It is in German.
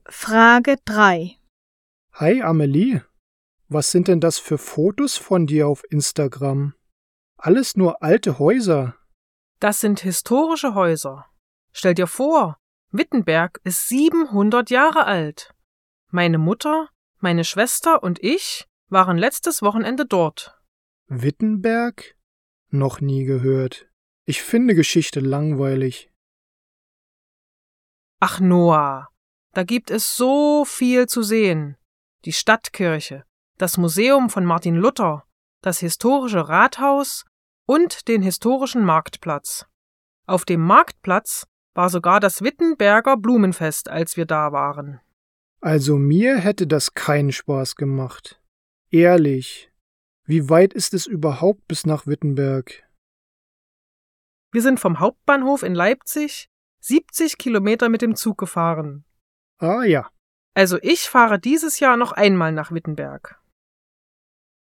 Frage 3. Hi Amelie, was sind denn das für Fotos von dir auf Instagram? Alles nur alte Häuser. Das sind historische Häuser. Stell dir vor, Wittenberg ist 700 Jahre alt. Meine Mutter, meine Schwester und ich waren letztes Wochenende dort. Wittenberg? Noch nie gehört. Ich finde Geschichte langweilig. Ach Noah, da gibt es so viel zu sehen. Die Stadtkirche, das Museum von Martin Luther, das historische Rathaus und den historischen Marktplatz. Auf dem Marktplatz war sogar das Wittenberger Blumenfest, als wir da waren. Also mir hätte das keinen Spaß gemacht. Ehrlich, wie weit ist es überhaupt bis nach Wittenberg? Wir sind vom Hauptbahnhof in Leipzig 70 Kilometer mit dem Zug gefahren. Ah ja. Also ich fahre dieses Jahr noch einmal nach Wittenberg.